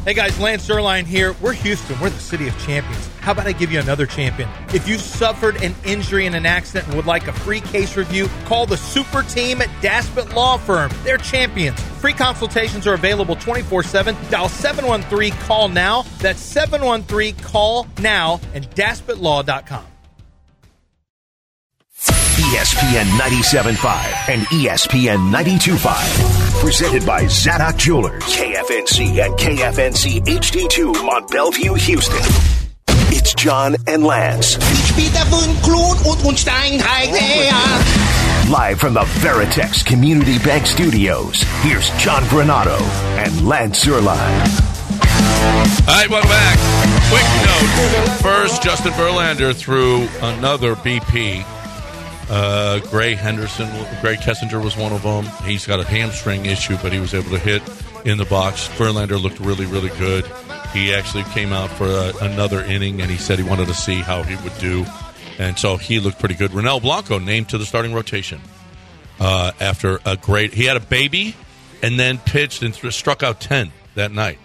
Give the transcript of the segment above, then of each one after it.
Hey guys, Lance Zierlein here. We're Houston. We're the city of champions. How about I give you another champion? If you suffered an injury in an accident and would like a free case review, call the super team at Daspit Law Firm. They're champions. Free consultations are available 24/7. Dial 713-CALL-NOW. That's 713-CALL-NOW and DaspitLaw.com. ESPN 97.5 and ESPN 92.5. Presented by Zadok Jewelers. KFNC and KFNC HD2 Mont Bellevue, Houston. It's John and Lance. Live from the Veritex Community Bank Studios, here's John Granado and Lance Zierlein. All right, welcome back. Quick note. First, Justin Verlander threw another BP. Gray Kessinger was one of them. He's got a hamstring issue, but he was able to hit in the box. Verlander looked really, really good. He actually came out for another inning, and he said he wanted to see how he would do. And so he looked pretty good. Ronel Blanco named to the starting rotation after a great... He had a baby and then pitched and struck out 10 that night.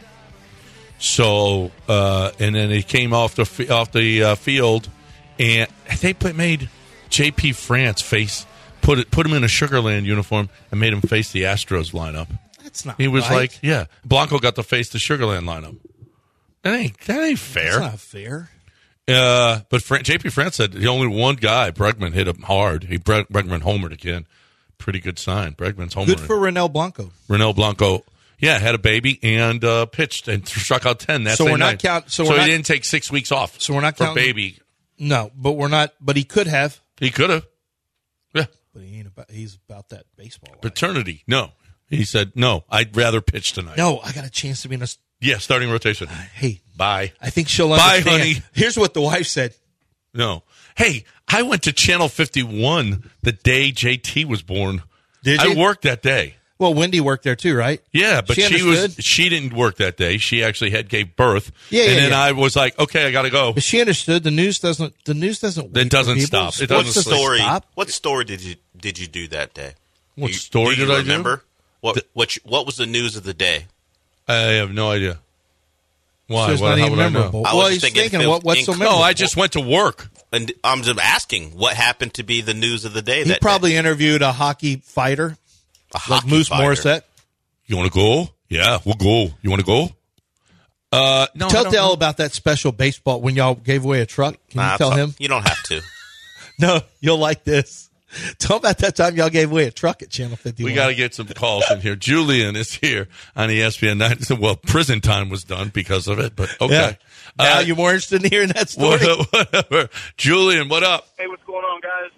So, and then he came off the field, and they made J.P. France put him in a Sugarland uniform and made him face the Astros lineup. That's not He was right. like, yeah, Blanco got to face the Sugarland lineup. That ain't fair. That's not fair. But J.P. France said the only one guy, Bregman, hit him hard. Bregman homered again. Pretty good sign. Bregman's homered. Good for Ronel Blanco. Ronel Blanco, yeah, had a baby and pitched and struck out 10 that So same we're not night. count. So he we're not, didn't take 6 weeks off. So we're not for counting baby. No, but we're not. But he could have. He could have. Yeah. But he ain't about. He's about that baseball life. Paternity. No. He said, no, I'd rather pitch tonight. No, I got a chance to be in a. Yeah, starting rotation. Hey, Bye. I think she'll Bye, understand. honey. Here's what the wife said. No. Hey, I went to Channel 51 the day JT was born. Did I you? worked that day. Well, Wendy worked there too, right? Yeah, but She understood? she didn't work that day. She actually gave birth. Yeah, and yeah, then yeah. I was like, okay, I got to go. But she understood the news doesn't. The news doesn't. Wait It doesn't for people. stop. It Sports doesn't doesn't stop. stop. What story did you do that day? What story do you did I do? remember? What was the news of the day? I have no idea. Why? So it's What- not how even would I know? memorable. I Well, was he's thinking thinking, if it was what's so inc- memorable? No, I just went to work. And I'm just asking, what happened to be the news of the day? He that probably interviewed a hockey fighter, a like hockey Moose fighter. Morissette. You want to go? Yeah, we'll go. You want to go? No. I Tell don't Dell know. about that special baseball when y'all gave away a truck. Can you tell him? You don't have to. No, you'll like this. Tell him about that time y'all gave away a truck at Channel 51. We got to get some calls in here. Julian is here on ESPN 9. Well, prison time was done because of it, but okay. Yeah. Now you're more interested in hearing that story? Whatever. Julian, what up? Hey, what's going on, guys?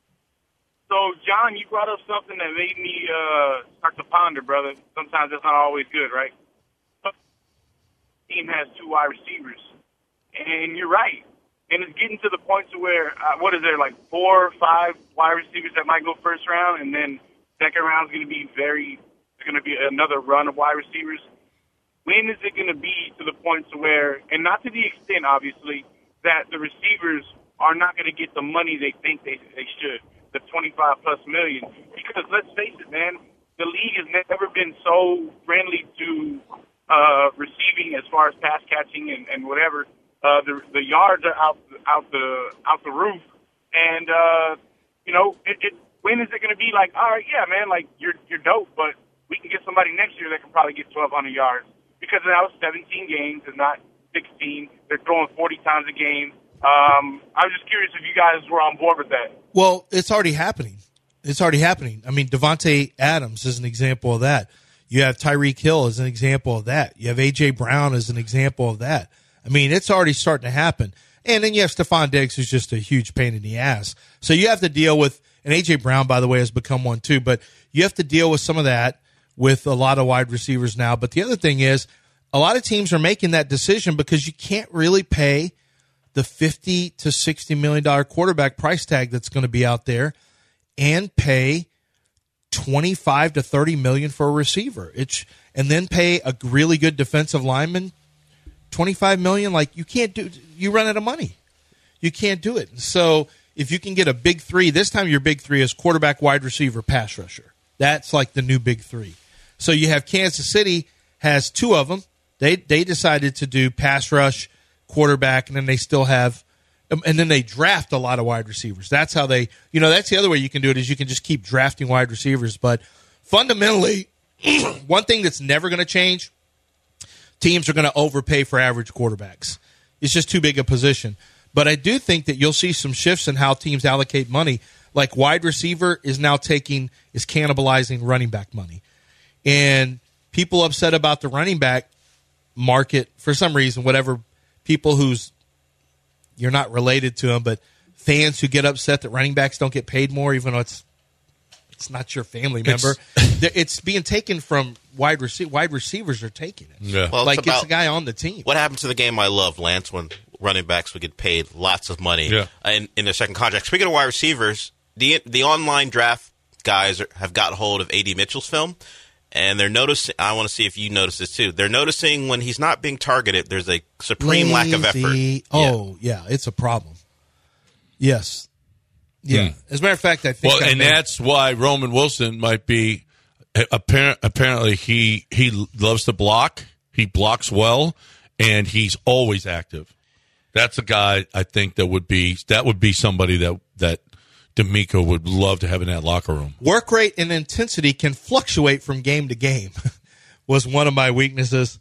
So, John, you brought up something that made me start to ponder, brother. Sometimes it's not always good, right? The team has 2 wide receivers, and you're right. And it's getting to the point to where, what is there, like 4 or 5 wide receivers that might go first round, and then second round is going to be another run of wide receivers. When is it going to be to the point to where, and not to the extent, obviously, that the receivers are not going to get the money they think they should, the $25+ million? Because let's face it, man, the league has never been so friendly to receiving as far as pass catching and whatever. The yards are out the roof, and when is it going to be like, all right, yeah, man, like you're dope, but we can get somebody next year that can probably get 1,200 yards because now it's 17 games and not 16. They're throwing 40 times a game. I was just curious if you guys were on board with that. Well, it's already happening. It's already happening. I mean, Devontae Adams is an example of that. You have Tyreek Hill as an example of that. You have A.J. Brown as an example of that. I mean, it's already starting to happen. And then you have Stephon Diggs, who's just a huge pain in the ass. So you have to deal with, and A.J. Brown, by the way, has become one too, but you have to deal with some of that with a lot of wide receivers now. But the other thing is, a lot of teams are making that decision because you can't really pay the $50 to $60 million quarterback price tag that's going to be out there and pay $25 to $30 million for a receiver. And then pay a really good defensive lineman $25 million. Like, you run out of money. You can't do it. So if you can get a big 3, this time your big 3 is quarterback, wide receiver, pass rusher. That's like the new big 3. So you have Kansas City has 2 of them, They decided to do pass rush, quarterback, and then they still have, and then they draft a lot of wide receivers. That's how they, that's the other way you can do it is you can just keep drafting wide receivers. But fundamentally, one thing that's never going to change, teams are going to overpay for average quarterbacks. It's just too big a position. But I do think that you'll see some shifts in how teams allocate money. Like wide receiver is now is cannibalizing running back money. And people upset about the running back market for some reason, whatever, people you're not related to them, but fans who get upset that running backs don't get paid more, even though it's not your family member. It's being taken from wide receivers. Wide receivers are taking it. Yeah. Well, like it's a guy on the team. What happened to the game I love, Lance, when running backs would get paid lots of money in their second contract? Speaking of wide receivers, the online draft guys have got hold of A.D. Mitchell's film, and they're noticing, I want to see if you notice this too, they're noticing when he's not being targeted, there's a supreme lack of effort. Oh, yeah, it's a problem. Yes. Yeah. As a matter of fact, I think. Well, that's why Roman Wilson might be. Apparently, he loves to block. He blocks well, and he's always active. That's a guy I think that would be somebody that D'Amico would love to have in that locker room. Work rate and intensity can fluctuate from game to game. Was one of my weaknesses.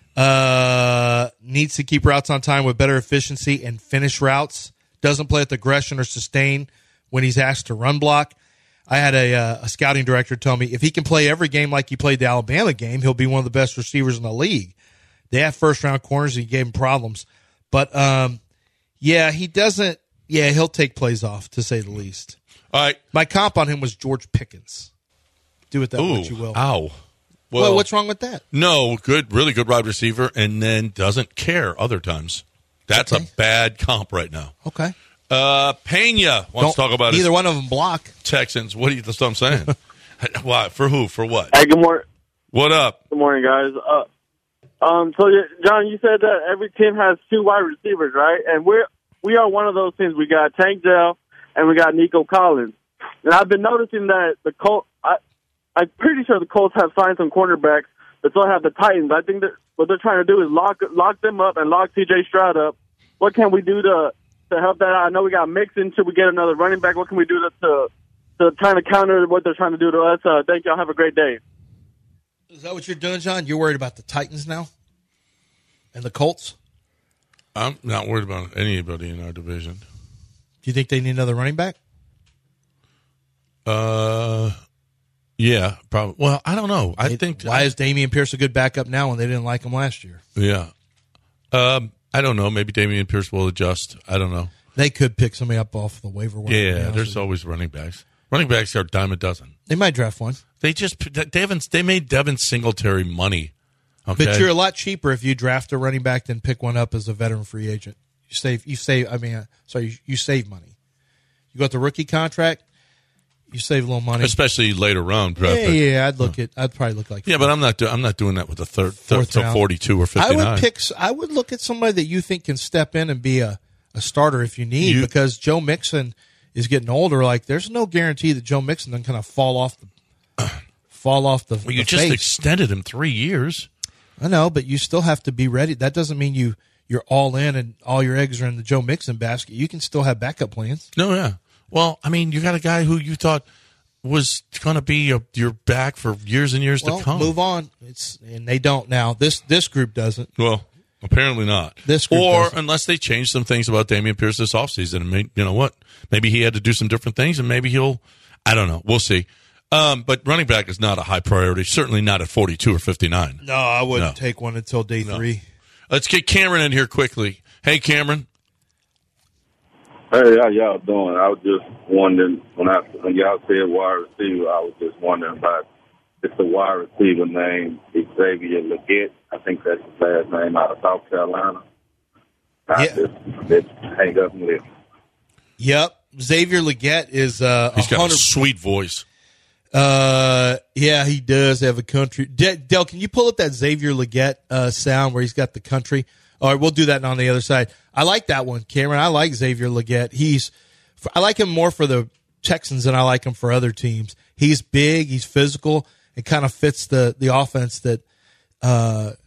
Needs to keep routes on time with better efficiency and finish routes. Doesn't play with aggression or sustain when he's asked to run block. I had a scouting director tell me if he can play every game like he played the Alabama game, he'll be one of the best receivers in the league. They have first-round corners. He gave him problems. But, he doesn't – he'll take plays off, to say the least. All right. My comp on him was George Pickens. Do with that what you will. Ow. Well, what's wrong with that? No, really good wide receiver, and then doesn't care other times. That's a bad comp right now. Okay. Pena wants to talk about either one of them block. Texans. That's what I'm saying. Why? For who? For what? Hey, good morning. What up? Good morning, guys. So John, you said that every team has two wide receivers, right? And we are one of those teams. We got Tank Dell and we got Nico Collins. And I've been noticing that the Colts. I'm pretty sure the Colts have signed some cornerbacks, but so have the Titans. I think that what they're trying to do is lock them up and lock C.J. Stroud up. What can we do to help that out? I know we got Mixon. Should we get another running back? What can we do to try to counter what they're trying to do to us? Thank y'all. Have a great day. Is that what you're doing, John? You're worried about the Titans now and the Colts? I'm not worried about anybody in our division. Do you think they need another running back? Yeah, probably. Well, I don't know. Why is Dameon Pierce a good backup now when they didn't like him last year? Yeah. I don't know. Maybe Dameon Pierce will adjust. I don't know. They could pick somebody up off the waiver wire. Yeah, there's always running backs. Running backs are a dime a dozen. They might draft one. They made Devin Singletary money. Okay? But you're a lot cheaper if you draft a running back than pick one up as a veteran free agent. You save money. You got the rookie contract, you save a little money. Especially later round draft. Yeah, I'd probably look like but I'm not doing that with the third to 42 or 59. I would look at somebody that you think can step in and be a starter if you need, because Joe Mixon is getting older. Like, there's no guarantee that Joe Mixon doesn't kind of fall off the Well, you just extended him 3 years. I know, but you still have to be ready. That doesn't mean you're all in and all your eggs are in the Joe Mixon basket. You can still have backup plans. No, yeah. Well, I mean, you got a guy who you thought was going to be your back for years and years to come. Move on. And they don't now. This group doesn't. Well, apparently not. This group doesn't. Unless they change some things about Dameon Pierce this offseason. And you know what? Maybe he had to do some different things, and maybe I don't know. We'll see. But running back is not a high priority. Certainly not at 42 or 59. No, I wouldn't take one until day 3. Let's get Cameron in here quickly. Hey, Cameron. Hey, how y'all doing? I was just wondering, when y'all said wide receiver, I was just wondering about it's the wide receiver named Xavier Legette. I think that's his last name, out of South Carolina. Just hang up and live. Yep. Xavier Legette is he's got a sweet voice. Yeah, he does have a country. Del, can you pull up that Xavier Legette sound where he's got the country? All right, we'll do that on the other side. I like that one, Cameron. I like Xavier Legette. I like him more for the Texans than I like him for other teams. He's big, he's physical, and kind of fits the offense that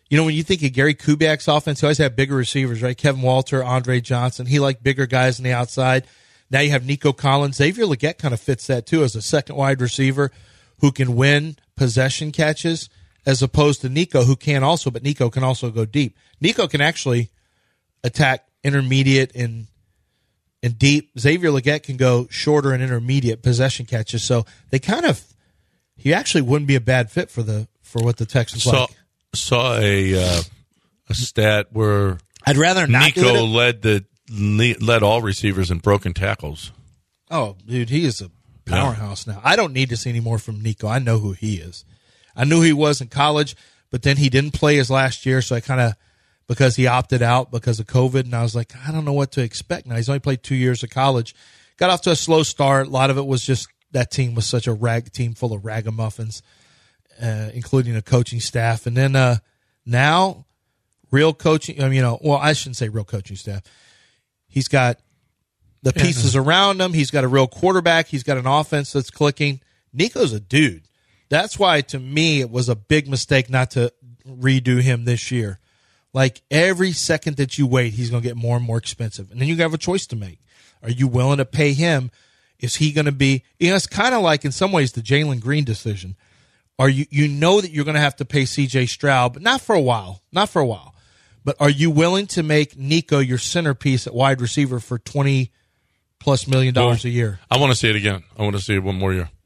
You know, when you think of Gary Kubiak's offense, he always had bigger receivers, right? Kevin Walter, Andre Johnson. He liked bigger guys on the outside. Now you have Nico Collins. Xavier Legette kind of fits that too as a second wide receiver who can win possession catches as opposed to Nico, who can also, but Nico can also go deep. Nico can actually attack intermediate and deep. Xavier Legette can go shorter and intermediate possession catches. So he actually wouldn't be a bad fit for what the Texans like. Saw a stat where I'd rather not Nico led all receivers in broken tackles. Oh, dude, he is a powerhouse now. I don't need to see any more from Nico. I know who he is. I knew he was in college, but then he didn't play his last year, so because he opted out because of COVID, and I was like, I don't know what to expect now. He's only played 2 years of college. Got off to a slow start. A lot of it was just that team was such a team full of ragamuffins. Including a coaching staff. And then now, real coaching, I shouldn't say real coaching staff. He's got the pieces around him. He's got a real quarterback. He's got an offense that's clicking. Nico's a dude. That's why, to me, it was a big mistake not to redo him this year. Like, every second that you wait, he's going to get more and more expensive. And then you have a choice to make. Are you willing to pay him? Is he going to be, it's kind of like, in some ways, the Jalen Green decision. Are you know that you're going to have to pay C.J. Stroud, but not for a while. But are you willing to make Nico your centerpiece at wide receiver for $20+ million a year? I want to see it again. I want to see it one more year.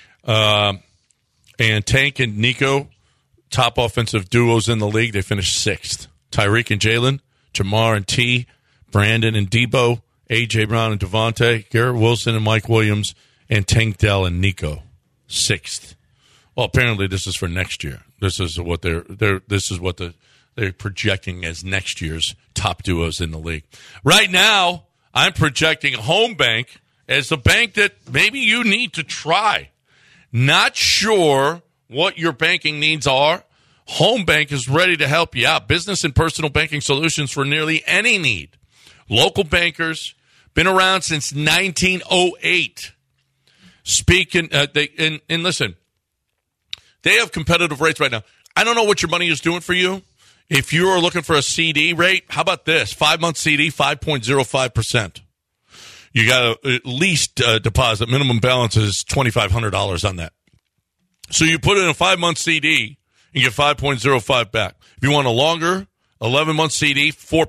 And Tank and Nico, top offensive duos in the league. They finished 6th. Tyreek and Jalen, Jamar and T, Brandon and Debo, A.J. Brown and Devontae, Garrett Wilson and Mike Williams, and Tank Dell and Nico, 6th. Well, apparently this is for next year. This is what they're projecting as next year's top duos in the league. Right now, I'm projecting Home Bank as a bank that maybe you need to try. Not sure what your banking needs are. Home Bank is ready to help you out. Business and personal banking solutions for nearly any need. Local bankers, been around since 1908. Listen. They have competitive rates right now. I don't know what your money is doing for you. If you are looking for a CD rate, how about this? 5-month CD, 5.05%. You got to at least deposit. Minimum balance is $2,500 on that. So you put in a 5-month CD and get 5.05 back. If you want a longer 11-month CD,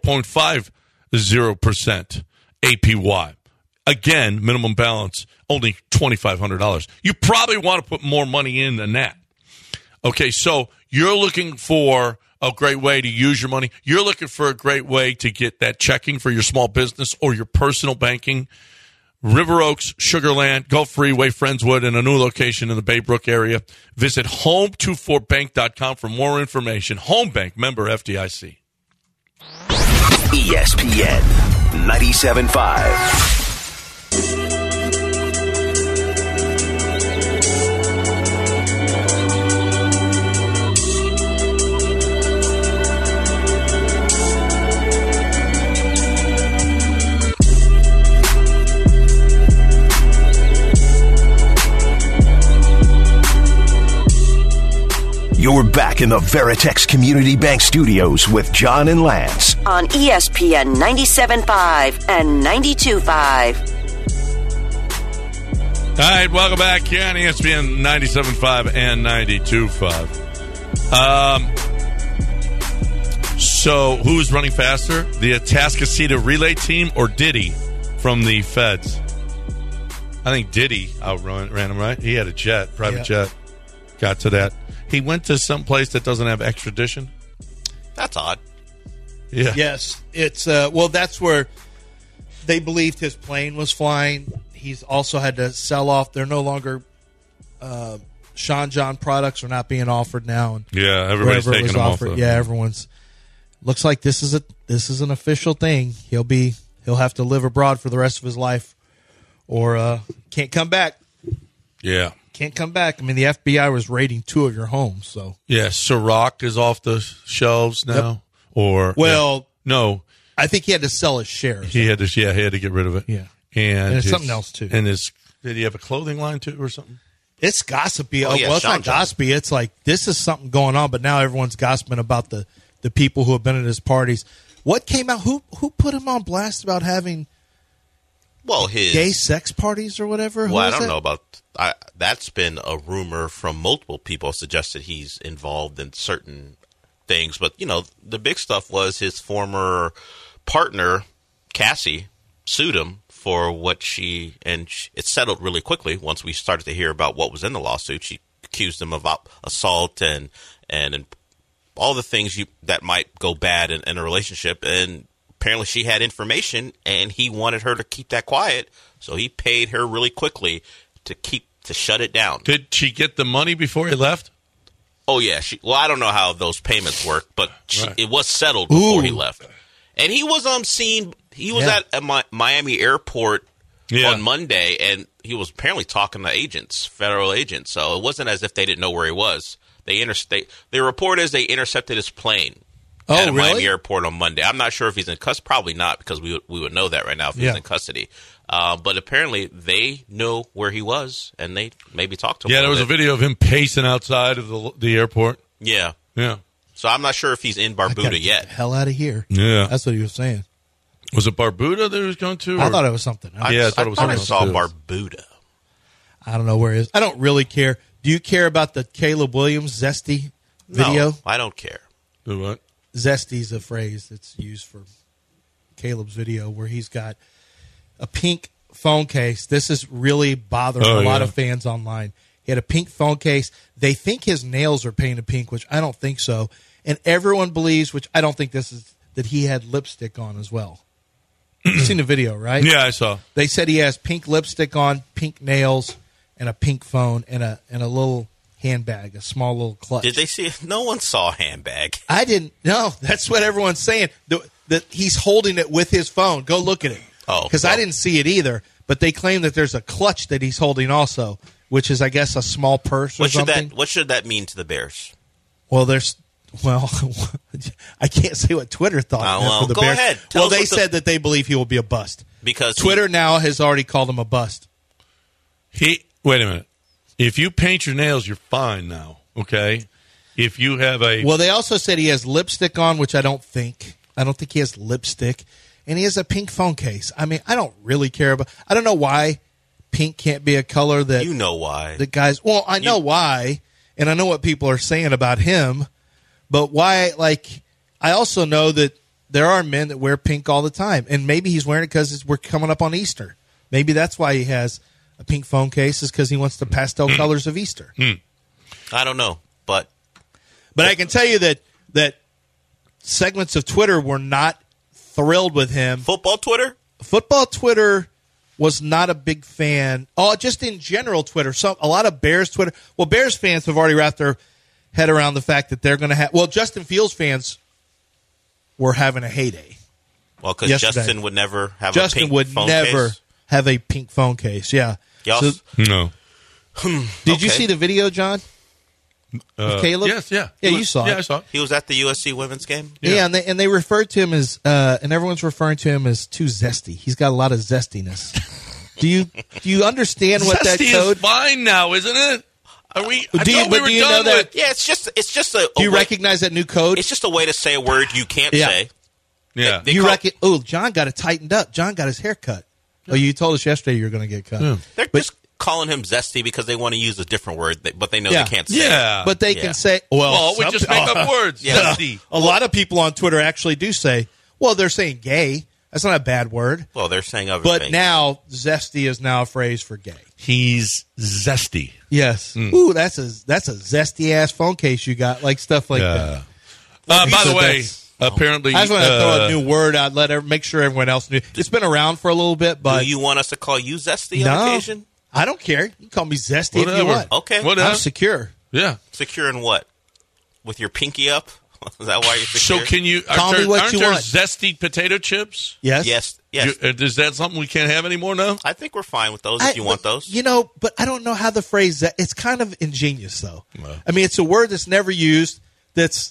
4.50% APY. Again, minimum balance, only $2,500. You probably want to put more money in than that. Okay, so you're looking for a great way to use your money. You're looking for a great way to get that checking for your small business or your personal banking. River Oaks, Sugar Land, Gulf Freeway, Friendswood, and a new location in the Baybrook area. Visit home24bank.com for more information. Home Bank, member FDIC. ESPN 97.5. You're back in the Veritex Community Bank Studios with John and Lance on ESPN 97.5 and 92.5. All right, welcome back here on ESPN 97.5 and 92.5. So, who's running faster? The Atascocita relay team or Diddy from the Feds? I think Diddy ran him, right? He had a private jet. Got to that. He went to some place that doesn't have extradition. That's odd. Yeah. Yes. It's that's where they believed his plane was flying. He's also had to sell off. They're no longer Sean John products are not being offered now. And yeah, everybody's taking them off. Everyone's looks like this is an official thing. He'll have to live abroad for the rest of his life or can't come back. Yeah. Can't come back. I mean, the FBI was raiding 2 of your homes, so. Yeah, Ciroc is off the shelves now. Yep. No. I think he had to sell his shares. He had to get rid of it. Yeah. And it's something else, too. And did he have a clothing line, too, or something? It's gossipy. It's not gossipy. It's like, this is something going on, but now everyone's gossiping about the the people who have been at his parties. What came out? Who put him on blast about having his gay sex parties or whatever? Well, I don't know about that's been a rumor from multiple people suggested he's involved in certain things. But, the big stuff was his former partner, Cassie, sued him for what it settled really quickly once we started to hear about what was in the lawsuit. She accused him of assault and all the things that might go bad in a relationship. And apparently she had information, and he wanted her to keep that quiet. So he paid her really quickly to shut it down. Did she get the money before he left? Oh, yeah. I don't know how those payments work, but it was settled before he left. And he was seen. He was at Miami Airport on Monday, and he was apparently talking to federal agents. So it wasn't as if they didn't know where he was. The report is they intercepted his plane at Miami Airport on Monday. I'm not sure if he's in custody. Probably not, because we would know that right now if he's in custody. But apparently they know where he was, and they maybe talked to him. Yeah, there was a video of him pacing outside of the airport. Yeah. Yeah. So I'm not sure if he's in Barbuda yet. Get the hell out of here. Yeah. That's what he was saying. Was it Barbuda that he was going to? I thought it was something else. I thought it was something else. I saw Barbuda. I don't know where it is. I don't really care. Do you care about the Caleb Williams Zesty video? No, I don't care. The what? Zesty's a phrase that's used for Caleb's video where he's got a pink phone case. This is really bothering a lot of fans online. He had a pink phone case. They think his nails are painted pink, which I don't think so. And everyone believes, which I don't think this is, that he had lipstick on as well. You've seen the video, right? Yeah, I saw. They said he has pink lipstick on, pink nails, and a pink phone, and a little handbag, a small little clutch. Did they see it? No one saw a handbag. I didn't. No, that's what everyone's saying. That he's holding it with his phone. Go look at it. Oh, because I didn't see it either. But they claim that there's a clutch that he's holding also, which is, I guess, a small purse or something. What should that mean to the Bears? Well, I can't say what Twitter thought for the Bears. Ahead. Well, they said that they believe he will be a bust. Because Twitter now has already called him a bust. Wait a minute. If you paint your nails, you're fine now, okay? If you have Well, they also said he has lipstick on, which I don't think. I don't think he has lipstick. And he has a pink phone case. I mean, I don't really care about. I don't know why pink can't be a color that. You know why. The guys. Well, I know why, and I know what people are saying about him. But why? Like, I also know that there are men that wear pink all the time, and maybe he's wearing it because we're coming up on Easter. Maybe that's why he has a pink phone case, is because he wants the pastel colors of Easter. I don't know, but I can tell you that segments of Twitter were not thrilled with him. Football Twitter was not a big fan. Oh, just in general Twitter. A lot of Bears Twitter. Well, Bears fans have already wrapped their head around the fact that they're going to have. Well, Justin Fields fans were having a heyday. Well, because Justin would never have Justin a pink would phone never case. have a pink phone case. Yeah. No. Did you see the video, John? Of Caleb? Yes, yeah. You saw it. Yeah, I saw it. He was at the USC women's game? Yeah, and they referred to him as, and everyone's referring to him as too zesty. He's got a lot of zestiness. Do you understand what that Zesty code? is fine now, isn't it? Are we? Do you know that? Yeah, it's just a. Do you recognize that new code? It's just a way to say a word you can't say. Yeah. John got it tightened up. John got his hair cut. Oh, you told us yesterday you were going to get cut. Yeah. They're just calling him zesty because they want to use a different word, but they know they can't say. Yeah. But they can say, we just make up words. Zesty. A lot of people on Twitter actually do say, well, they're saying gay. That's not a bad word. Well, they're saying other things. But things. now, zesty is now a phrase for gay. He's zesty. Yes. Ooh, that's a zesty-ass phone case you got, like stuff like that. By the way, apparently... I just want to throw a new word out, make sure everyone else knew. It's been around for a little bit, but... Do you want us to call you zesty on occasion? I don't care. You can call me zesty if you want. Okay. Whatever. I'm secure. Yeah. Secure in what? With your pinky up? Is that why you're secure? So can you... Call me what you want. Zesty potato chips? Yes. Yes. Is that something we can't have anymore now? I think we're fine with those if you want those. But I don't know how the phrase... It's kind of ingenious, though. I mean, it's a word that's never used. It's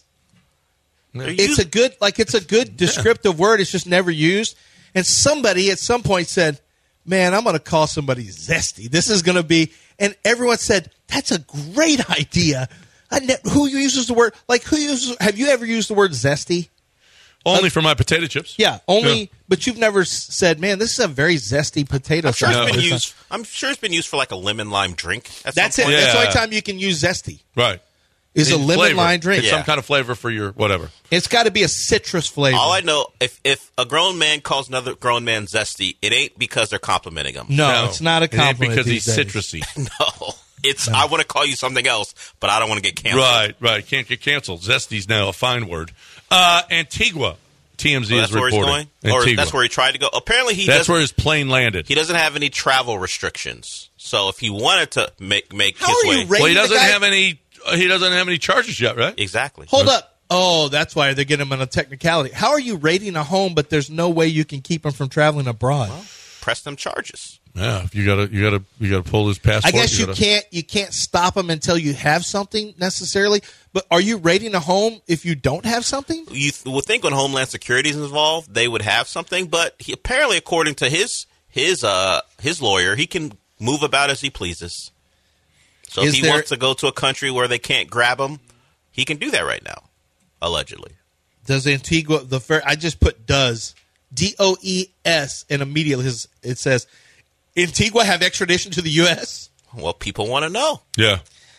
a good descriptive word. It's just never used. And somebody at some point said, man, I'm going to call somebody zesty. This is going to be... And everyone said, that's a great idea. Who uses the word, have you ever used the word zesty? Only for my potato chips. Yeah, but you've never said, man, this is a very zesty potato sauce. I'm sure it's been used for like a lemon lime drink. That's it. Yeah. That's the only time you can use zesty. Right. Is a lemon flavor. lime drink. It's some kind of flavor for your whatever. It's got to be a citrus flavor. All I know, if a grown man calls another grown man zesty, it ain't because they're complimenting him. No, it's not a compliment. It ain't because he's these days. citrusy. No. I want to call you something else, but I don't want to get canceled. Right. Can't get canceled. Zesty's now a fine word. Antigua. TMZ is where reporting. he's going? Or that's where he tried to go? Apparently that's where his plane landed. He doesn't have any travel restrictions. So if he wanted to make his way... Well, he doesn't have any charges yet, right? Exactly. Hold up. Oh, that's why they're getting him on a technicality. How are you raiding a home, but there's no way you can keep him from traveling abroad? Well, press them charges. Yeah, you gotta pull his passport. I guess you can't stop him until you have something necessarily. But are you raiding a home if you don't have something? You would think when Homeland Security is involved, they would have something. But apparently, according to his lawyer, he can move about as he pleases. So if he wants to go to a country where they can't grab him, he can do that right now, allegedly. Does Antigua I just put does DOES and immediately it says Antigua have extradition to the U.S.? Well, people want to know. Yeah.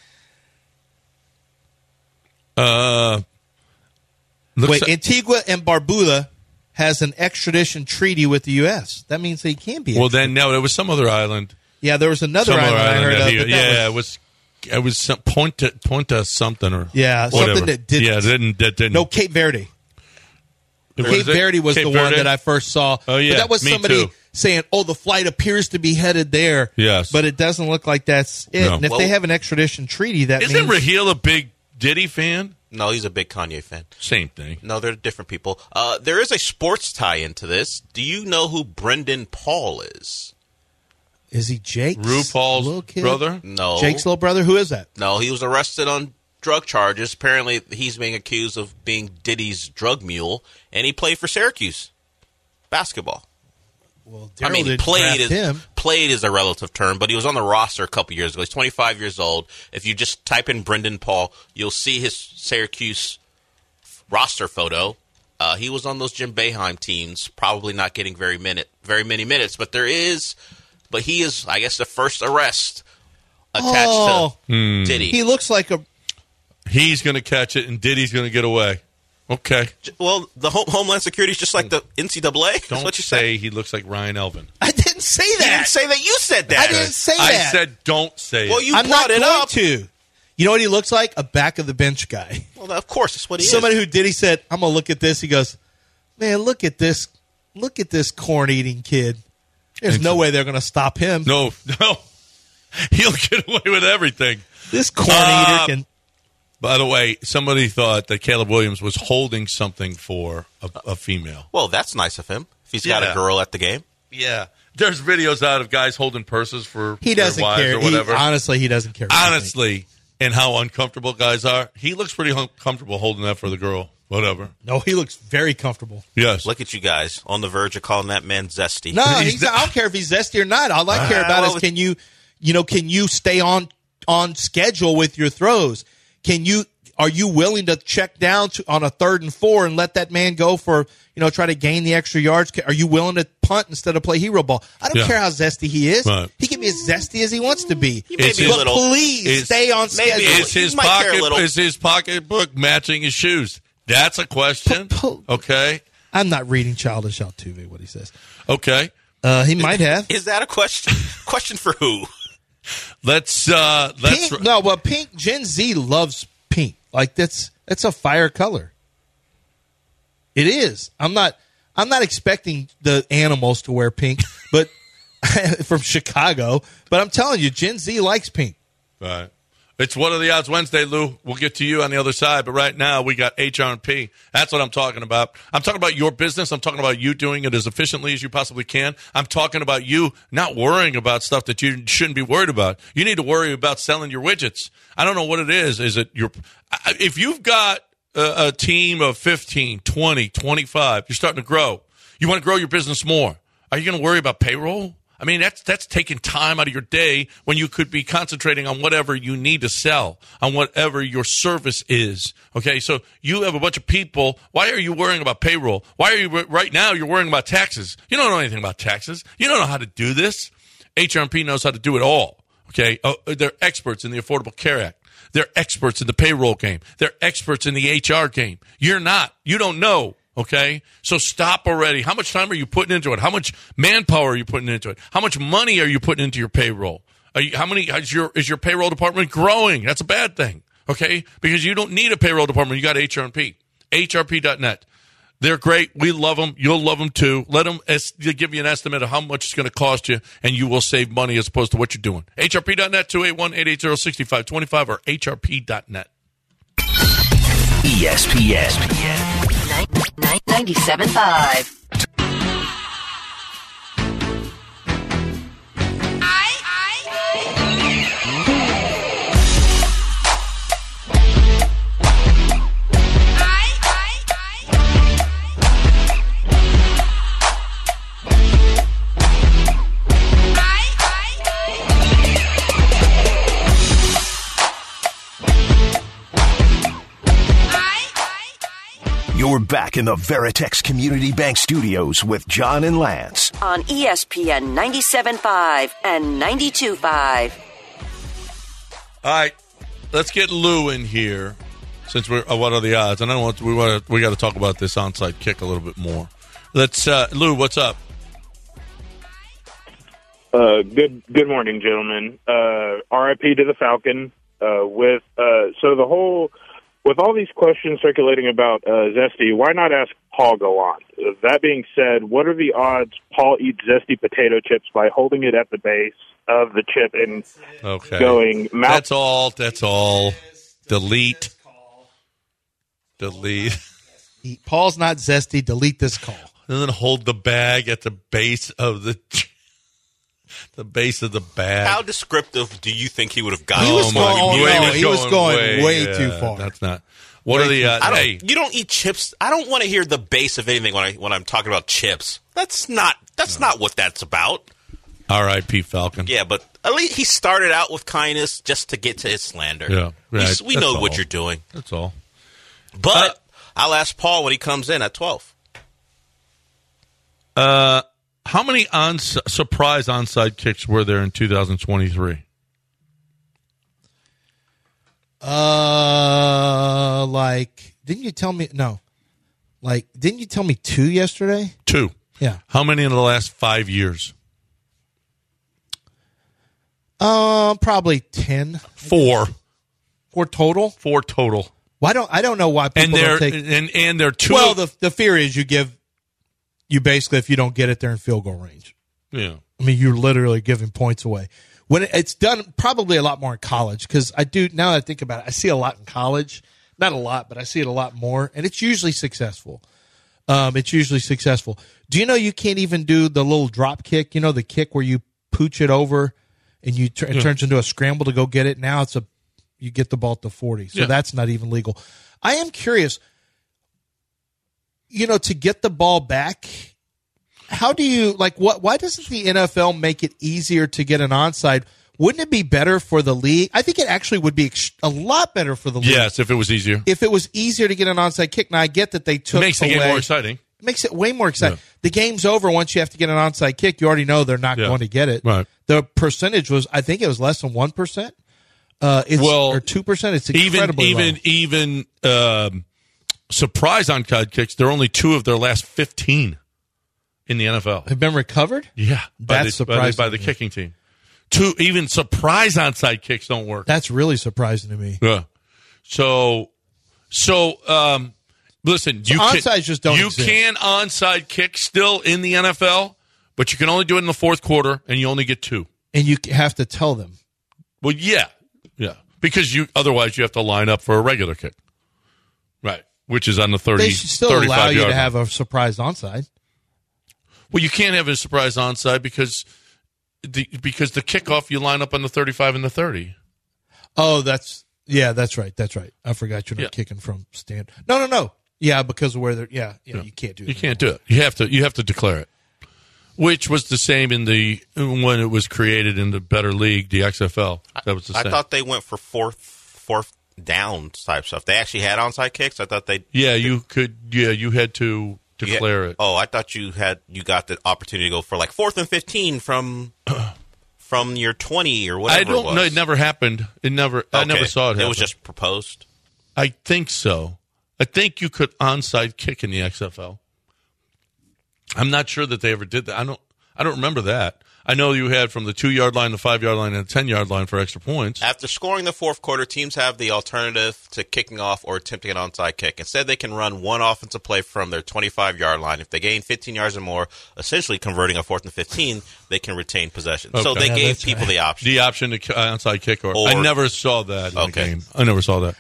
Antigua and Barbuda has an extradition treaty with the U.S. That means they can be. Well, then no, there was some other island. Yeah, there was another island I heard of. It was Ponta something or whatever. Something that didn't. Yeah, that didn't. No, Cape Verde. Cape Verde was the one that I first saw. Oh yeah, but that was somebody saying, "Oh, the flight appears to be headed there." Yes, but it doesn't look like that's it. No. And if they have an extradition treaty, that isn't Raheel a big Diddy fan? No, he's a big Kanye fan. Same thing. No, they're different people. There is a sports tie into this. Do you know who Brendan Paul is? Is he Jake's RuPaul's little kid? brother? No. Jake's little brother? Who is that? No, he was arrested on drug charges. Apparently, he's being accused of being Diddy's drug mule, and he played for Syracuse basketball. Well, played is a relative term, but he was on the roster a couple years ago. He's 25 years old. If you just type in Brendan Paul, you'll see his Syracuse roster photo. He was on those Jim Boeheim teams, probably not getting very many minutes, but he is, I guess, the first arrest attached to Diddy. He looks like He's going to catch it, and Diddy's going to get away. Okay. Well, the Homeland Security is just like the NCAA. Don't what you say he looks like Ryan Elvin. I didn't say that. You didn't say that. You said that. I didn't say that. I said don't say it. Well, you I'm brought not it going up. to. You know what he looks like? A back of the bench guy. Well, of course, that's what he Somebody is. who Diddy said, I'm going to look at this. He goes, man, look at this. Look at this corn-eating kid. There's no way they're going to stop him. No. He'll get away with everything. This corn-eater can... By the way, somebody thought that Caleb Williams was holding something for a female. Well, that's nice of him. If he's got a girl at the game. Yeah. There's videos out of guys holding purses for he doesn't their wives care. or whatever. Honestly, he doesn't care. Honestly, and how uncomfortable guys are. He looks pretty comfortable holding that for the girl. Whatever. No, he looks very comfortable. Yes. Look at you guys on the verge of calling that man zesty. No, I don't care if he's zesty or not. All I care about is can you stay on schedule with your throws? Are you willing to check down on a 3rd and 4 and let that man go for, try to gain the extra yards? Are you willing to punt instead of play hero ball? I don't care how zesty he is. Right. He can be as zesty as he wants to be. Please stay on schedule. Is his pocketbook matching his shoes? That's a question. Okay. I'm not reading Childish Altuve, what he says. Okay. He might have. Is that a question? Question for who? Let's Pink, Pink, Gen Z loves pink. Like that's a fire color. It is. I'm not expecting the animals to wear pink, but from Chicago. But I'm telling you, Gen Z likes pink. Right. It's What Are the Odds Wednesday, Lou. We'll get to you on the other side. But right now, we got HR&P. That's what I'm talking about. I'm talking about your business. I'm talking about you doing it as efficiently as you possibly can. I'm talking about you not worrying about stuff that you shouldn't be worried about. You need to worry about selling your widgets. I don't know what it is. Is it if you've got a team of 15, 20, 25, you're starting to grow. You want to grow your business more. Are you going to worry about payroll? I mean, that's taking time out of your day when you could be concentrating on whatever you need to sell, on whatever your service is. Okay, so you have a bunch of people. Why are you worrying about payroll? Why are you right now? You're worrying about taxes. You don't know anything about taxes. You don't know how to do this. HRP knows how to do it all. Okay, they're experts in the Affordable Care Act. They're experts in the payroll game. They're experts in the HR game. You're not. You don't know. Okay, so stop already. How much time are you putting into it? How much manpower are you putting into it? How much money are you putting into your payroll? Is your payroll department growing? That's a bad thing. Okay, because you don't need a payroll department. You got HRP, HRP.net. They're great. We love them. You'll love them too. Let them give you an estimate of how much it's going to cost you, and you will save money as opposed to what you're doing. HRP.net, 281-880-6525 or HRP.net. ESPN 97.5. You're back in the Veritex Community Bank Studios with John and Lance On ESPN 97.5 and 92.5. All right, let's get Lou in here. Since we're what are the odds? And we got to talk about this onside kick a little bit more. Let's Lou, what's up? Good morning, gentlemen. RIP to the Falcon. With all these questions circulating about Zesty, why not ask Paul Gallant? That being said, what are the odds Paul eats Zesty potato chips by holding it at the base of the chip and going mouth? That's all. Delete. Paul's not Zesty. Delete this call. And then hold the bag at the base of the base of the bag. How descriptive do you think he would have gotten? He was going way too far. That's not. What are the? You don't eat chips. I don't want to hear the base of anything when I'm talking about chips. That's not what that's about. R.I.P. Falcon. Yeah, but at least he started out with kindness just to get to his slander. Yeah, right. We know what you're doing. That's all. But I'll ask Paul when he comes in at 12. How many surprise onside kicks were there in 2023? Didn't you tell me? No. Didn't you tell me 2 yesterday? 2. Yeah. How many in the last 5 years? Probably 10. 4. 4 total? 4 total. I don't know why people don't take. And they're 2. Well, the fear is you basically, if you don't get it, they're in field goal range. Yeah. I mean, you're literally giving points away. When it's done, probably a lot more in college, because now that I think about it, I see a lot in college. Not a lot, but I see it a lot more, and it's usually successful. Do you know you can't even do the little drop kick? You know, the kick where you pooch it over and it turns into a scramble to go get it? Now you get the ball at the 40. So that's not even legal. I am curious, to get the ball back, how do you, why doesn't the NFL make it easier to get an onside? Wouldn't it be better for the league? I think it actually would be a lot better for the league. Yes, if it was easier. If it was easier to get an onside kick. Now, I get that they took it makes the game more exciting. It makes it way more exciting. Yeah. The game's over once you have to get an onside kick. You already know they're not going to get it. Right. The percentage was, I think it was less than 1%. Or 2%. It's incredibly low. Even surprise onside kicks, they're only 2 of their last 15 in the NFL. Have been recovered? Yeah. That's surprising. By the kicking team. 2 even surprise onside kicks don't work. That's really surprising to me. Yeah. So listen, onsides just don't exist. You can onside kick still in the NFL, but you can only do it in the fourth quarter, and you only get 2. And you have to tell them. Well, yeah, because otherwise you have to line up for a regular kick, right? Which is on the 30. They should still allow you to have a surprise onside. Well, you can't have a surprise onside because the kickoff you line up on the 35 and the 30. Oh, that's right. I forgot you're not kicking from stand. No. Yeah, because of where they're you can't do it. You can't do it. You have to declare it. Which was the same when it was created in the better league, the XFL. That was the same. I thought they went for fourth down type stuff. They actually had onside kicks. I thought they. Yeah, you could. Yeah, you had to declare it. Oh, I thought you got the opportunity to go for like 4th and 15 from your 20 or whatever. I don't know. It never happened. I never saw it happen. It was just proposed. I think so. I think you could onside kick in the XFL. I'm not sure that they ever did that. I don't remember that. I know you had from the 2-yard line, the 5-yard line, and the 10-yard line for extra points. After scoring the fourth quarter, teams have the alternative to kicking off or attempting an onside kick. Instead, they can run one offensive play from their 25-yard line. If they gain 15 yards or more, essentially converting a 4th and 15, they can retain possession. Okay. So they gave people the option. The option to onside kick. Or I never saw that in the game. I never saw that.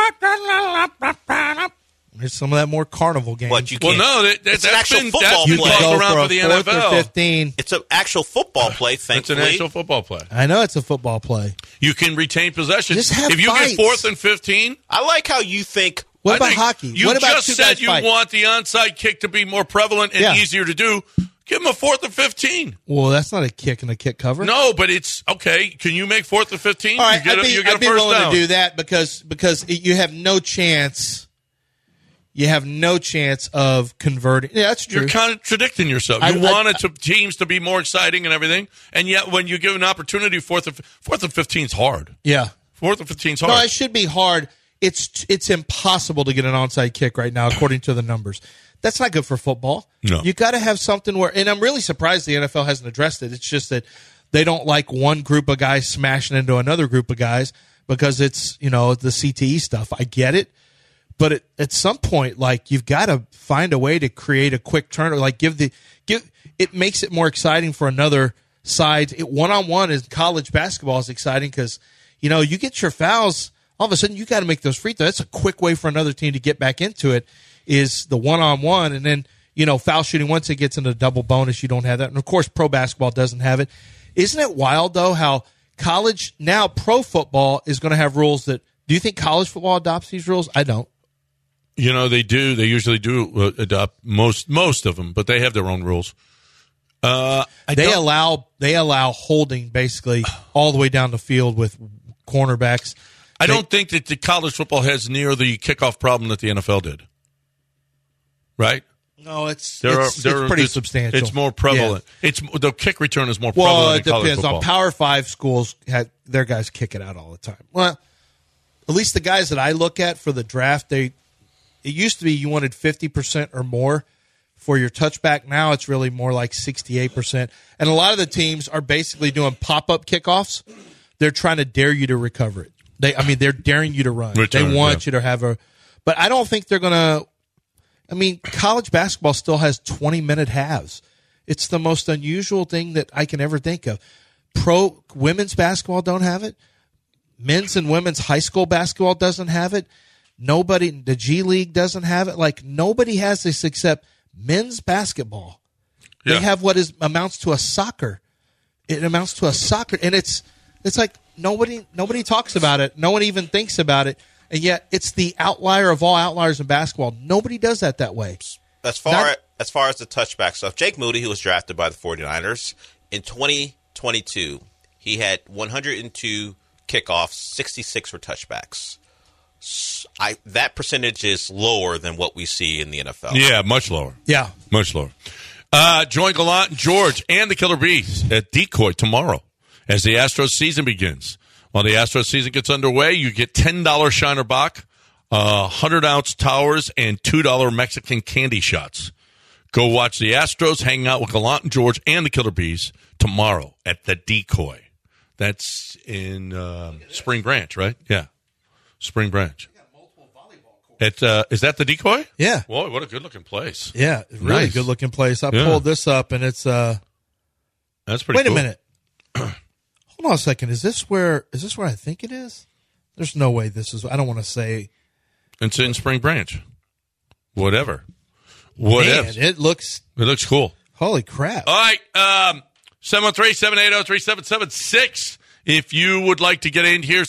There's some of that more carnival game. What, you can't, it's an actual football play. You go around for the NFL. 15. It's an actual football play, thankfully. It's an actual football play. I know it's a football play. You can retain possession. Just have if you fights. get 4th and 15. I like how you think. What about hockey? You what about just said you want the onside kick to be more prevalent and easier to do. Give them a 4th and 15. Well, that's not a kick and a kick cover. No, but it's okay. Can you make 4th and 15? All right, you get I'd be willing to do that because you have no chance. You have no chance of converting. Yeah, that's true. You're contradicting yourself. You wanted teams to be more exciting and everything, and yet when you give an opportunity, 4th and 15 is hard. Yeah, 4th and 15 is hard. No, it should be hard. It's impossible to get an onside kick right now, according to the numbers. That's not good for football. No, you got to have something where. And I'm really surprised the NFL hasn't addressed it. It's just that they don't like one group of guys smashing into another group of guys because it's the CTE stuff. I get it. But at some point, like, you've got to find a way to create a quick turn, or like it makes it more exciting for another side. One-on-one in college basketball is exciting because, you get your fouls. All of a sudden, you got to make those free throws. That's a quick way for another team to get back into it is the one-on-one. And then, foul shooting, once it gets into a double bonus, you don't have that. And, of course, pro basketball doesn't have it. Isn't it wild, though, how pro football is going to have rules that – do you think college football adopts these rules? I don't. They do. They usually do adopt most of them, but they have their own rules. They allow holding basically all the way down the field with cornerbacks. I don't think that the college football has near the kickoff problem that the NFL did. Right? No, it's pretty substantial. It's more prevalent. Yeah. The kick return is more prevalent in college football. On Power 5 schools, their guys kick it out all the time. Well, at least the guys that I look at for the draft, it used to be you wanted 50% or more for your touchback. Now it's really more like 68%. And a lot of the teams are basically doing pop-up kickoffs. They're trying to dare you to recover it. They're daring you to run. They want you to have but I don't think they're going to. College basketball still has 20-minute halves. It's the most unusual thing that I can ever think of. Pro women's basketball don't have it. Men's and women's high school basketball doesn't have it. The G League doesn't have it. Like, nobody has this except men's basketball. Yeah. They have what amounts to a soccer. It amounts to a soccer, and it's like nobody talks about it. No one even thinks about it, and yet it's the outlier of all outliers in basketball. Nobody does that way. As far as the touchback stuff, Jake Moody, who was drafted by the 49ers in 2022, he had 102 kickoffs, 66 were touchbacks. That percentage is lower than what we see in the NFL. Yeah, much lower. Yeah. Much lower. Join Gallant and George and the Killer Bees at Decoy tomorrow as the Astros season begins. While the Astros season gets underway, you get $10 Shiner Bock, 100-ounce towers, and $2 Mexican candy shots. Go watch the Astros, hang out with Gallant and George and the Killer Bees tomorrow at the Decoy. That's in Spring Branch, right? Yeah. Spring Branch. Is that the Decoy? Yeah. Boy, what a good-looking place. Yeah, really nice. Good-looking place. I pulled this up, and it's that's pretty Wait cool. a minute. Hold on a second. Is this where I think it is? There's no way this is. I don't want to say. It's in Spring Branch. Whatever. Man, it looks cool. Holy crap. All right. 713-780-3776. If you would like to get in here,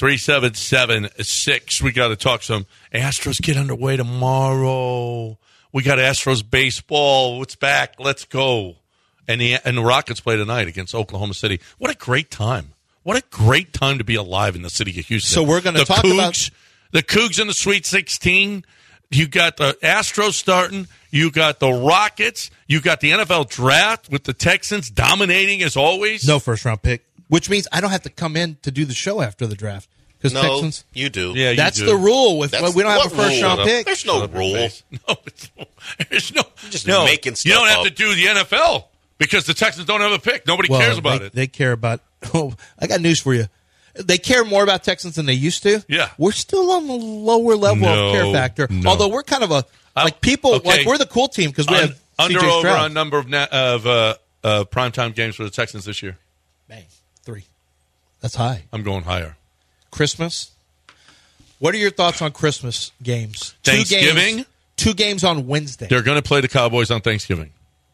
713-780-3776. We got to talk some Astros get underway tomorrow. We got Astros baseball. It's back. Let's go. And the Rockets play tonight against Oklahoma City. What a great time. What a great time to be alive in the city of Houston. So we're going to talk about the Cougs in the Sweet 16. You got the Astros starting. You got the Rockets. You got the NFL draft with the Texans dominating as always. No first-round pick, which means I don't have to come in to do the show after the draft. No, Texans, you do. Yeah, that's you do. the rule. We don't have a first-round pick. There's no rule. There's no. Just making stuff You don't have up. to do the NFL because the Texans don't have a pick. Nobody cares about it. They care about. Oh, I got news for you. They care more about Texans than they used to. Yeah. We're still on the lower level of care factor. No. Although we're kind of a people okay. like we're the cool team because we have under CJ over Stroud. on number of primetime games for the Texans this year. Bang, 3. That's high. I'm going higher. Christmas. What are your thoughts on Christmas games? Thanksgiving? 2 games on Wednesday. They're going to play the Cowboys on Thanksgiving.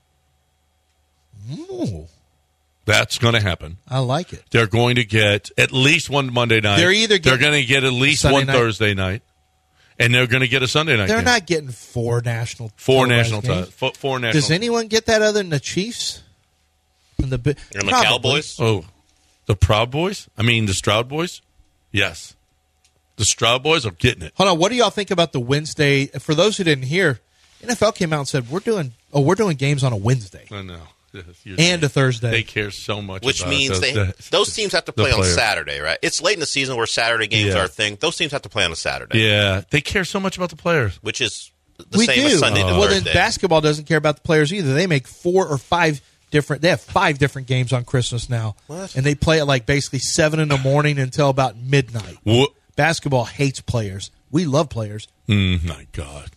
Ooh, That's going to happen. I like it. They're going to get at least one Monday night. They're going to get at least Sunday one night. Thursday night, and they're going to get a Sunday night. They're game. not getting 4 national. Four televised national. games. Four national. Does anyone get that other than the Chiefs? And the Cowboys? Oh, the Proud Boys? I mean, the Stroud Boys? Yes. The Stroud Boys are getting it. Hold on. What do y'all think about the Wednesday? For those who didn't hear, NFL came out and said we're doing games on a Wednesday I know. and a Thursday. They care so much. Which about means those teams have to play on Saturday, right? It's late in the season where Saturday games are a thing. Those teams have to play on a Saturday. Yeah, they care so much about the players. Which is the same as Sunday to well, Thursday. then basketball doesn't care about the players either. They make 4 or 5 different. They have 5 different games on Christmas now, What? and they play at like basically 7 in the morning until about midnight. What? Basketball hates players. We love players. My God.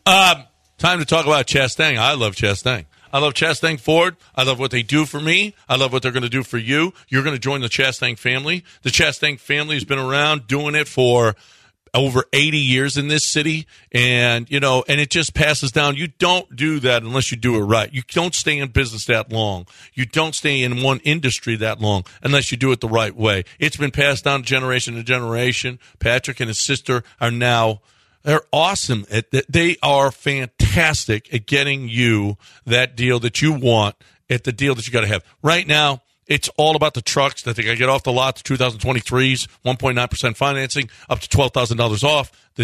Time to talk about Chastang. I love Chastang. I love Chastang Ford. I love what they do for me. I love what they're going to do for you. You're going to join the Chastang family. The Chastang family has been around doing it for over 80 years in this city, and it just passes down. You don't do that unless you do it right. You don't stay in business that long. You don't stay in one industry that long unless you do it the right way. It's been passed down generation to generation. Patrick and his sister they're awesome. They are fantastic at getting you that deal that you want at the deal that you got to have. Right now, it's all about the trucks that they got to get off the lot, the 2023s, 1.9% financing, up to $12,000 off. The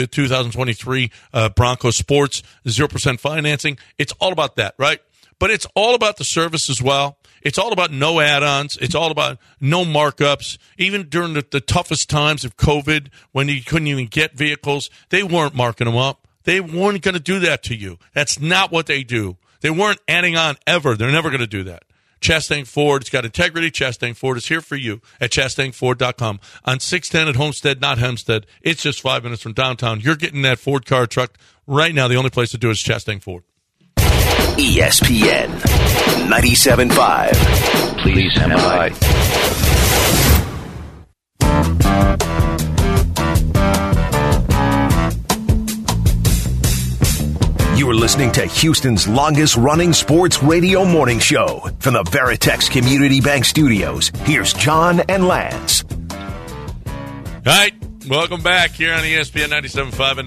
2023 Bronco Sports, 0% financing. It's all about that, right? But it's all about the service as well. It's all about no add-ons. It's all about no markups. Even during the toughest times of COVID, when you couldn't even get vehicles, they weren't marking them up. They weren't going to do that to you. That's not what they do. They weren't adding on ever. They're never going to do that. Chastang Ford, it's got integrity. Chastang Ford is here for you at ChastangFord.com. On 610 at Homestead, not Hempstead. It's just 5 minutes from downtown. You're getting that Ford car truck right now. The only place to do it is Chastang Ford. ESPN 97.5. Please stand by. You are listening to Houston's longest-running sports radio morning show from the Veritex Community Bank Studios. Here's John and Lance. All right, welcome back here on ESPN 97.5 and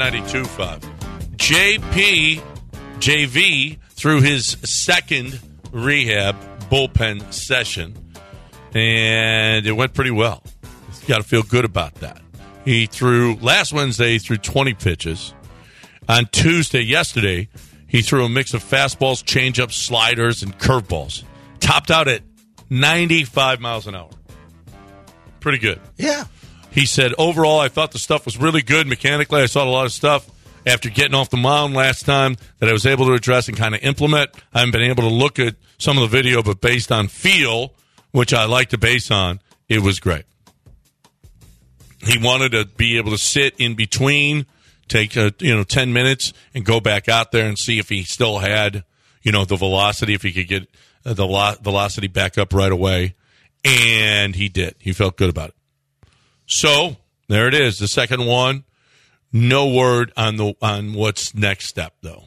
92.5. JV through his second rehab bullpen session, and it went pretty well. He's got to feel good about that. Last Wednesday, he threw 20 pitches. On yesterday, he threw a mix of fastballs, changeups, sliders, and curveballs. Topped out at 95 miles an hour. Pretty good. Yeah. He said, overall, I thought the stuff was really good. Mechanically, I saw a lot of stuff after getting off the mound last time that I was able to address and kind of implement. I haven't been able to look at some of the video, but based on feel, which I like to base on, it was great. He wanted to be able to sit in between, take 10 minutes and go back out there and see if he still had the velocity, if he could get the velocity back up right away, and he did. He felt good about it. So there it is, the second one. No word on what's next step though.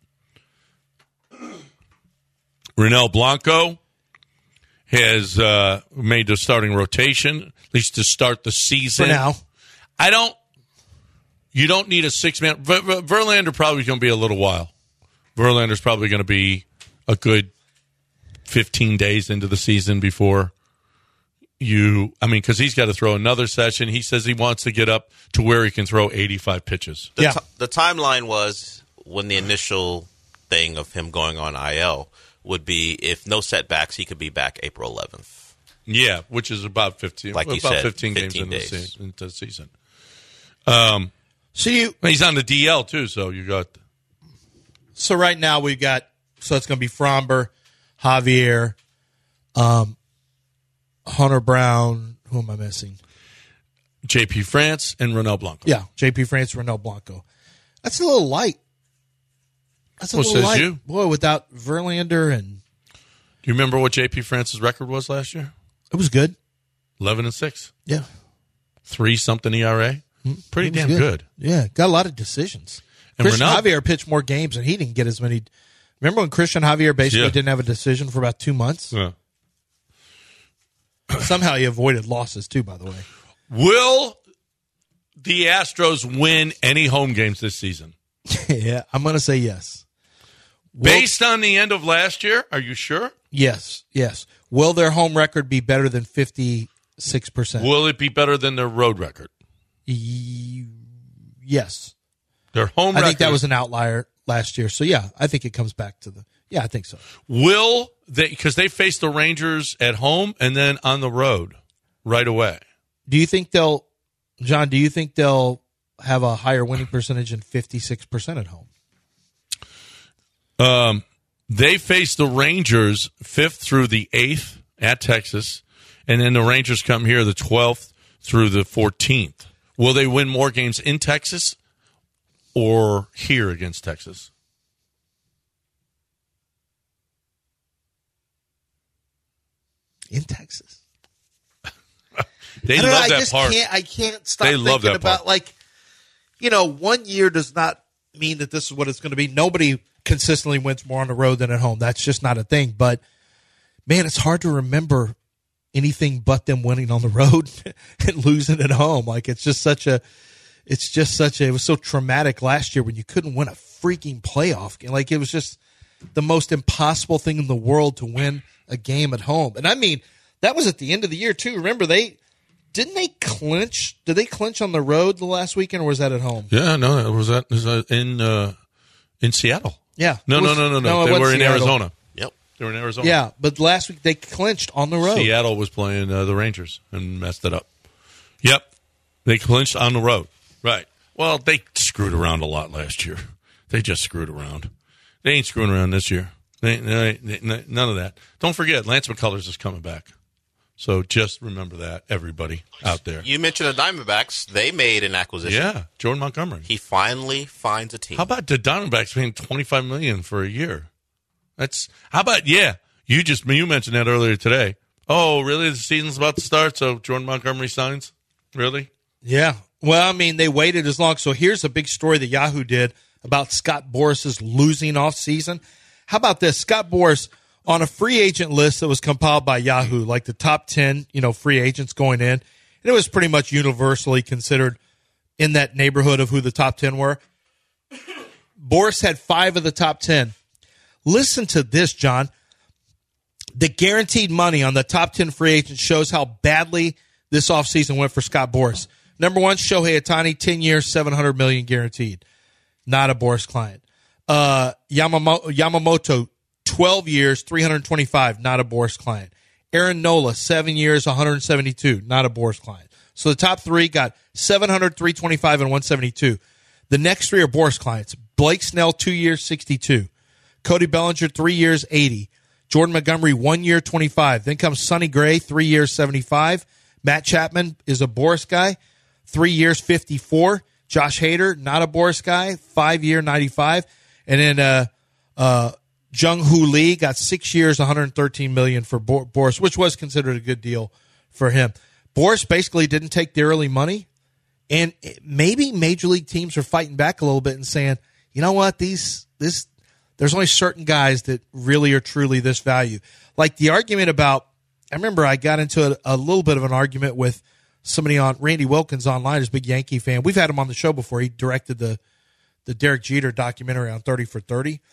Ronel Blanco has made the starting rotation, at least to start the season. For now. You don't need a 6-man. Verlander probably going to be a little while. Verlander's probably going to be a good 15 days into the season before because he's got to throw another session. He says he wants to get up to where he can throw 85 pitches. The timeline was when the initial thing of him going on IL would be if no setbacks, he could be back April 11th. Yeah, which is about 15. Like you about said, 15 games 15 into days. the season. So he's on the DL too, so you got. So right now we've got. So it's going to be Fromber, Javier, Hunter Brown. Who am I missing? J.P. France and Ronel Blanco. Yeah, J.P. France, Ronel Blanco. That's a little light. That's a little says light. you? Boy, without Verlander and. Do you remember what J.P. France's record was last year? It was good. 11-6. Yeah. 3-something ERA. Pretty damn good. Yeah, got a lot of decisions. And Christian Ronaldo- Javier pitched more games, and he didn't get as many. Remember when Christian Javier basically Yeah. didn't have a decision for about 2 months? Yeah. Somehow he avoided losses, too, by the way. Will the Astros win any home games this season? Yeah, I'm going to say yes. Based on the end of last year, are you sure? Yes. Will their home record be better than 56%? Will it be better than their road record? Yes. Their home I record. think that was an outlier last year. So, yeah, I think it comes back to the – yeah, I think so. Will they – because they face the Rangers at home and then on the road right away. Do you think they'll – John, do you think they'll have a higher winning percentage than 56% at home? They face the Rangers 5th through the 8th at Texas, and then the Rangers come here the 12th through the 14th. Will they win more games in Texas or here against Texas? In Texas. They I don't know, love that part. I can't stop They thinking love that about, part. like, 1 year does not mean that this is what it's going to be. Nobody consistently wins more on the road than at home. That's just not a thing. But, man, it's hard to remember anything but them winning on the road and losing at home. Like, it was so traumatic last year when you couldn't win a freaking playoff game. Like, it was just the most impossible thing in the world to win a game at home. And I mean, that was at the end of the year too. Remember, did they clinch on the road the last weekend, or was that at home? Yeah, no, was that in Seattle? Yeah. No. It They were in Seattle. Arizona. Yep. They were in Arizona. Yeah, but last week they clinched on the road. Seattle was playing the Rangers and messed it up. Yep. They clinched on the road. Right. Well, they screwed around a lot last year. They just screwed around. They ain't screwing around this year. None of that. Don't forget, Lance McCullers is coming back. So just remember that, everybody out there. You mentioned the Diamondbacks. They made an acquisition. Yeah, Jordan Montgomery. He finally finds a team. How about the Diamondbacks paying $25 million for a year? You mentioned that earlier today. Oh, really? The season's about to start, so Jordan Montgomery signs? Really? Yeah. Well, I mean, they waited as long. So here's a big story that Yahoo did about Scott Boris's losing off season. How about this? Scott Boras, on a free agent list that was compiled by Yahoo, like the top 10, free agents going in, and it was pretty much universally considered in that neighborhood of who the top 10 were. Boras had 5 of the top 10. Listen to this, John. The guaranteed money on the top 10 free agents shows how badly this offseason went for Scott Boras. Number 1, Shohei Ohtani, 10 years, $700 million guaranteed. Not a Boras client. Yamamoto, 12 years, $325, not a Boras client. Aaron Nola, 7 years, $172, not a Boras client. So the top 3 got $700, $325, and $172. The next 3 are Boras clients. Blake Snell, 2 years, $62. Cody Bellinger, 3 years, $80. Jordan Montgomery, 1 year, $25. Then comes Sonny Gray, 3 years, $75. Matt Chapman is a Boras guy, 3 years, $54. Josh Hader, not a Boras guy, 5 year, $95. And then Jung Hoo Lee got 6 years, $113 million for Boras, which was considered a good deal for him. Boras basically didn't take the early money, and maybe major league teams are fighting back a little bit and saying, you know what, there's only certain guys that really are truly this value. Like the argument about, I remember I got into a little bit of an argument with somebody on Randy Wilkins online, is a big Yankee fan. We've had him on the show before. He directed the Derek Jeter documentary on 30 for 30.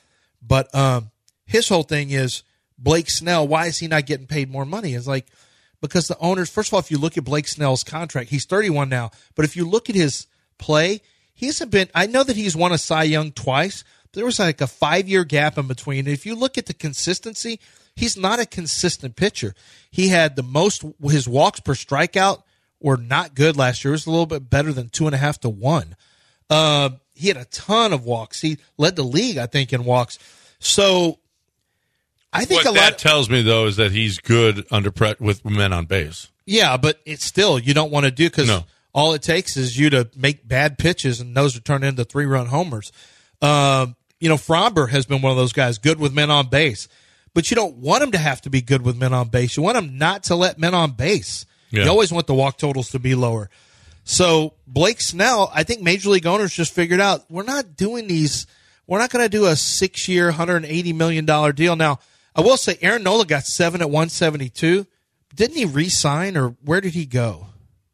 But his whole thing is Blake Snell. Why is he not getting paid more money? It's like, because the owners, first of all, if you look at Blake Snell's contract, he's 31 now. But if you look at his play, he hasn't been, I know that he's won a Cy Young twice. But there was like a 5-year gap in between. And if you look at the consistency, he's not a consistent pitcher. He had the most, his walks per strikeout were not good last year. It was a little bit better than 2.5 to 1. He had a ton of walks. He led the league, I think, in walks. So I think what that tells me, though, is that he's good with men on base. Yeah, but it's still, you don't want to do, because all it takes is you to make bad pitches and those are turned into 3-run homers. Fromber has been one of those guys, good with men on base. But you don't want him to have to be good with men on base. You want him not to let men on base. Yeah. You always want the walk totals to be lower. So Blake Snell, I think Major League owners just figured out, we're not doing these. We're not going to do a 6-year, $180 million deal. Now, I will say Aaron Nola got 7 at 172. Didn't he re-sign, or where did he go?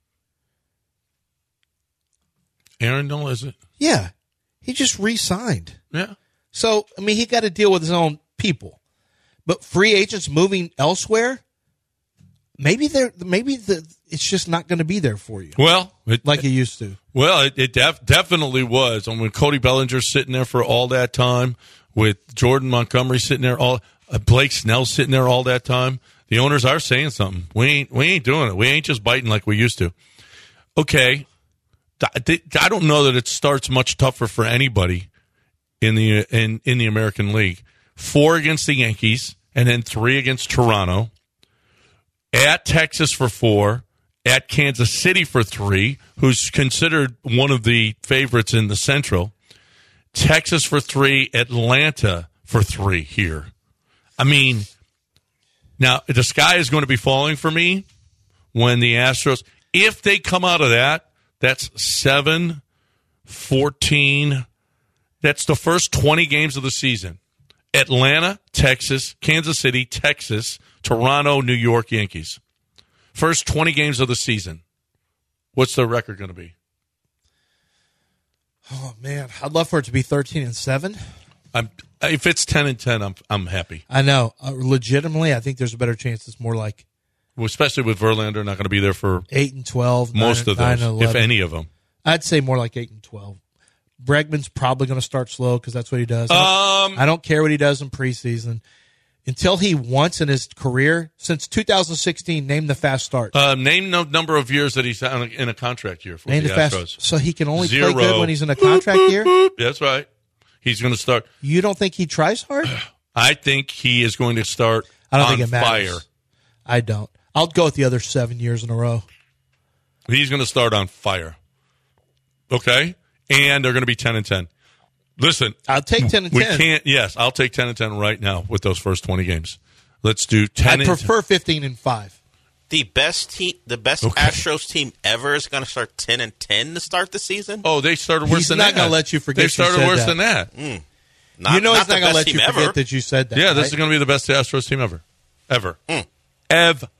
Aaron Nola, is it? Yeah. He just re-signed. Yeah. So, I mean, he got to deal with his own people. But free agents moving elsewhere, maybe it's just not going to be there for you. Well, like it used to. Well, it definitely was. And when Cody Bellinger's sitting there for all that time, with Jordan Montgomery sitting there, Blake Snell sitting there all that time, the owners are saying something. We ain't doing it. We ain't just biting like we used to. Okay, I don't know that it starts much tougher for anybody in the American League. 4 against the Yankees, and then 3 against Toronto. At Texas for 4. At Kansas City for 3, who's considered one of the favorites in the Central. Texas for 3. Atlanta for 3 here. I mean, now the sky is going to be falling for me when the Astros, if they come out of that, that's 7, 14. That's the first 20 games of the season. Atlanta, Texas, Kansas City, Texas, Toronto, New York, Yankees. First 20 games of the season. What's the record going to be? Oh man, I'd love for it to be 13-7. If it's 10-10, I'm happy. I know. Legitimately, I think there's a better chance it's more like, well, especially with Verlander not going to be there for 8-12, most of those, if any of them. I'd say more like 8-12. Bregman's probably going to start slow because that's what he does. I don't care what he does in preseason. Until he once in his career, since 2016, name the fast start. Name no number of years that he's in a contract year for the Astros. So he can only play good when he's in a contract year? That's right. He's going to start. You don't think he tries hard? I think he is going to start think it matters. Fire. I don't. I'll go with the other 7 years in a row. He's going to start on fire. Okay? And they're going to be 10-10. Listen, I'll take 10-10. We can't. Yes, I'll take 10-10 right now with those first 20 games. Let's do 10. I prefer 15-5. The best Astros team ever is going to start 10-10 to start the season. Oh, they started worse than that. He's not going to let you forget. They started worse than that. Not, he's not going to let you forget that you said that. Yeah, this is going to be the best Astros team ever. Ever. Ever.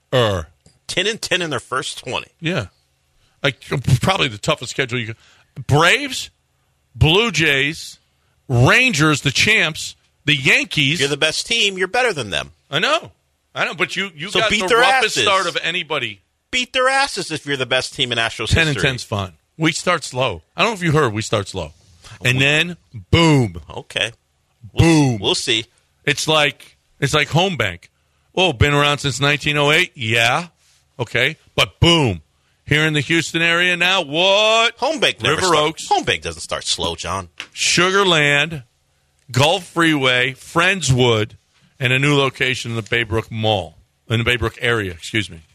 10-10 in their first 20. Yeah, probably the toughest schedule you can. Braves, Blue Jays, Rangers, the champs, the Yankees. You're the best team. You're better than them. I know. But you so got beat the their roughest asses. start of anybody. Beat their asses if you're the best team in Astros 10-10's fine. We start slow. I don't know if you heard. We start slow, and then boom. Okay. Boom. We'll see. It's like home bank. Oh, been around since 1908. Yeah. Okay. But boom. Here in the Houston area now, what? Home Bank River Oaks. Home Bank doesn't start slow, John. Sugar Land, Gulf Freeway, Friendswood, and a new location in the Baybrook Mall. In the Baybrook area, excuse me.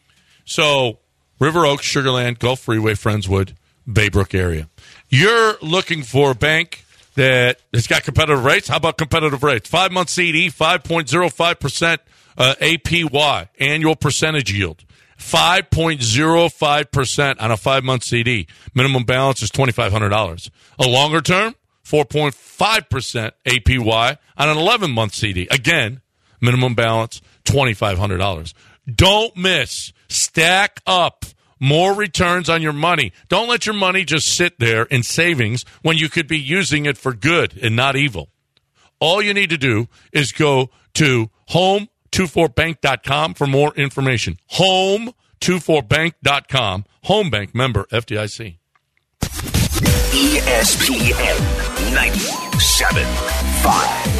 So, River Oaks, Sugar Land, Gulf Freeway, Friendswood, Baybrook area. You're looking for a bank that has got competitive rates? How about competitive rates? 5-month CD, 5.05% APY, annual percentage yield. 5.05% on a 5-month CD. Minimum balance is $2,500. A longer term, 4.5% APY on an 11-month CD. Again, minimum balance, $2,500. Don't miss. Stack up. More returns on your money. Don't let your money just sit there in savings when you could be using it for good and not evil. All you need to do is go to home24bank.com for more information. Home24bank.com. Home Bank, member FDIC. ESPN 97.5.